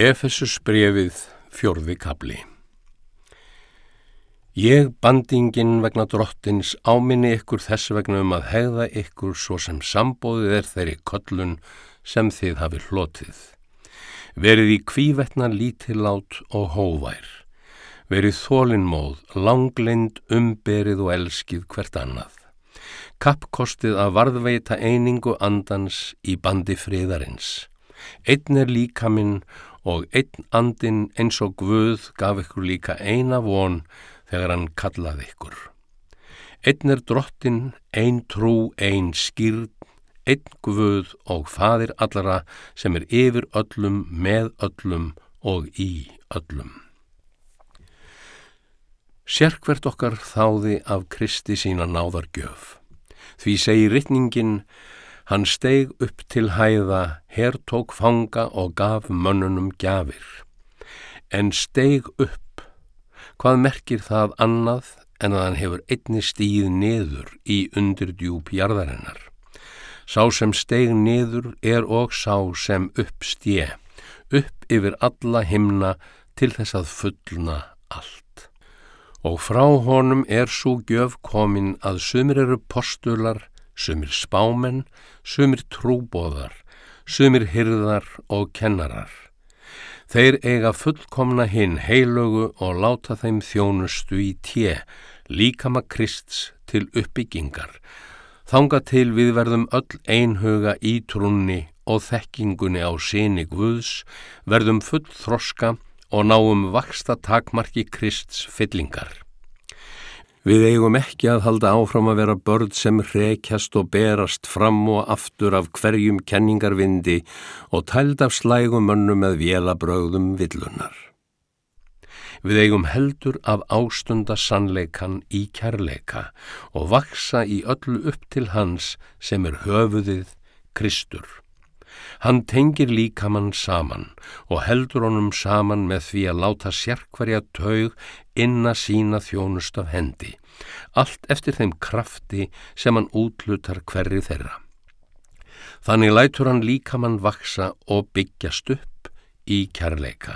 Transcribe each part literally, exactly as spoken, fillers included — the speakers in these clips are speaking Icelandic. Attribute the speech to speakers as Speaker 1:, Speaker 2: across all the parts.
Speaker 1: Efesusbréfið, fjórði kafli. Ég, bandinginn vegna drottins, áminni ykkur þess vegna um að hegða ykkur svo sem sambóðið er þeirri köllun sem þið hafið hlotið. Verið í hvívetna lítillát og hóvær. Verið þolinmóð, langleynd, umberið og elskið hvert annað. Kappkostið að varðveita einingu andans í bandi friðarins. Einn er líkaminn og einn andinn eins og Guð gaf ykkur líka eina von þegar hann kallaði ykkur. Einn er Drottinn, ein trú, ein skírn, einn Guð og Faðir allra sem er yfir öllum, með öllum og í öllum. Sérhvert okkar þáði af Kristi sína náðargjöf. Því segir ritningin: hann steig upp til hæða, hertók fanga og gaf mönnunum gjafir. En steig upp, hvað merkir það annað en að hann hefur einnig stigið niður í undirdjúp jarðarinnar? Sá sem steig niður er og sá sem upp sté, upp yfir alla himna til þess að fullna allt. Og frá honum er sú gjöf komin að sumir eru postular, sumir spámenn, sumir trúboðar, sumir hirðar og kennarar. Þeir eiga fullkomna hinn heilögu og láta þeim þjónustu í té, líkama Krists til uppbyggingar, þangað til við verðum öll einhuga í trúnni og þekkingunni á syni Guðs, verðum full þroska og náum vaxta takmarki Krists fyllingar. Við eigum ekki að halda áfram að vera börn sem hrekjast og berast fram og aftur af hverjum kenningarvindi og tæld af slægum mönnum með vélabrögðum villunar. Við eigum heldur af ástunda sannleikan í kærleika og vaxa í öllu upp til hans sem er höfuðið, Kristur. Hann tengir líkamann saman og heldur honum saman með því að láta sérhverja taug inna sína þjónust af hendi, allt eftir þeim krafti sem hann útlutar hverri þeirra. Þannig lætur hann líkamann vaxa og byggjast upp í kærleika.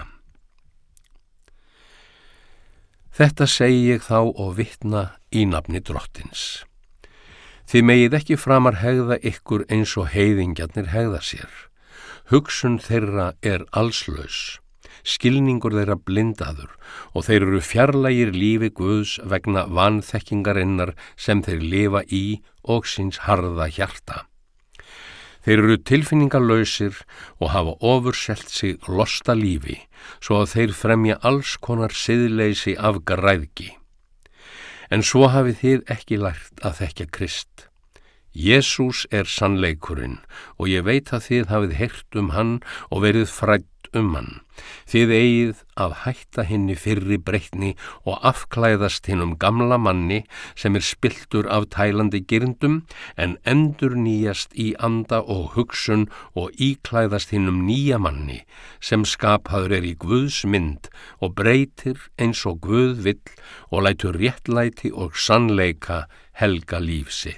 Speaker 1: Þetta segi ég þá og vitna í nafni Drottins. Þið megið ekki framar hegða ykkur eins og heiðingjarnir hegða sér. Hugsun þeirra er allslaus, skilningur þeirra blindaður og þeir eru fjarlægir lífi Guðs vegna vanþekkingarinnar sem þeir lifa í og síns harða hjarta. Þeir eru tilfinningalausir og hafa ofurselt sig losta lífi, svo að þeir fremja alls konar siðleysi af græðgi. En svo hafið þið ekki lært að þekkja Krist. Jesús er sannleikurinn og ég veit að þið hafið heyrt um hann og verið frædd um hann. Þið eigið að hætta hinni fyrri breytni og afklæðast hinum gamla manni sem er spilltur af tælandi girndum en endur nýjast í anda og hugsun og íklæðast hinum nýja manni sem skapaður er í Guðs mynd og breytir eins og Guð vill og lætur réttlæti og sannleika helga líf sitt.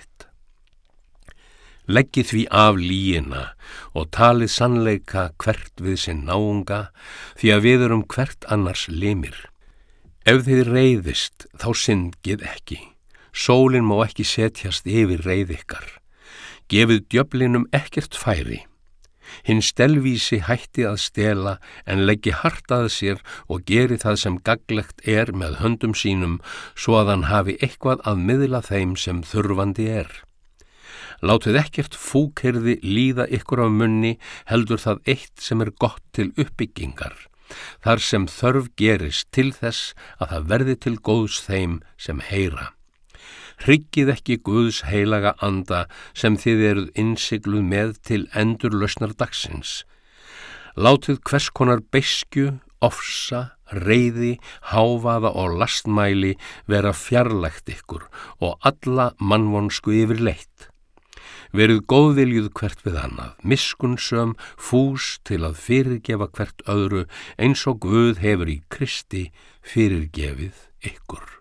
Speaker 1: Leggið því af lýgina og talið sannleika hvert við sinn náunga, því að við erum hvert annars limir. Ef þið reiðist, þá syndið ekki. Sólin má ekki setjast yfir reið ykkar. Gefið djöflinum ekkert færi. Hinn stelvísi hætti að stela en leggi hart að sér og geri það sem gagnlegt er með höndum sínum, svo að hann hafi eitthvað að miðla þeim sem þurfandi er. Látið ekkert fúkyrði líða ykkur af munni, heldur það eitt sem er gott til uppbyggingar, þar sem þörf gerist til þess að það verði til góðs þeim sem heyra. Hryggið ekki Guðs heilaga anda sem þið eruð innsigluð með til endurlausnar dagsins. Látið hvers konar beiskju, ofsa, reiði, hávaða og lastmæli vera fjarlægt ykkur og alla mannvonsku yfirleitt. Verið góðviljúð hvert við annað, miskunnsöm, fús til að fyrirgefa hvert öðru eins og Guð hefur í Kristi fyrirgefið ykkur.